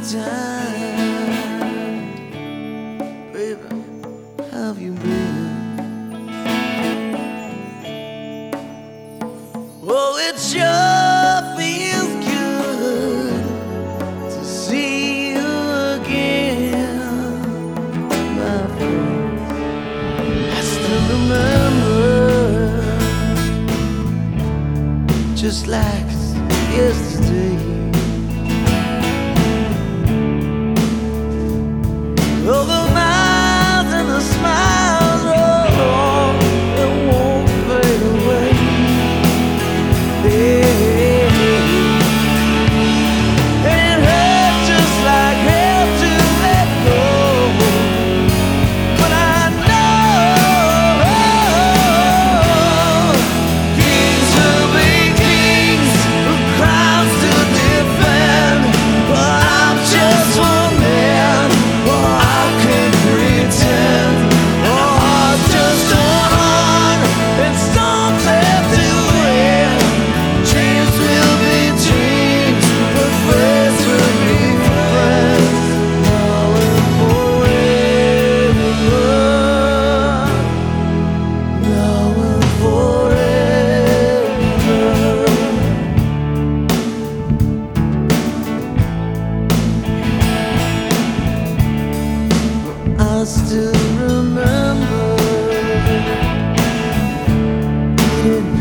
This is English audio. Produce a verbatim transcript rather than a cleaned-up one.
time. Baby, how have you been? Oh, it sure feels good to see you again, my friend. I still remember, just like yesterday. Oh, the miles and the smiles, oh, it won't fade away. Yeah. And it hurts just like hell to let go, but I know kings will be kings, crowns to defend, but I'm just one man. Oh, I can't pretend. Oh, heart's just a heart and storms left to end. Dreams will be dreams, but friends will be friends. Now and forever. Now and forever. I still remember.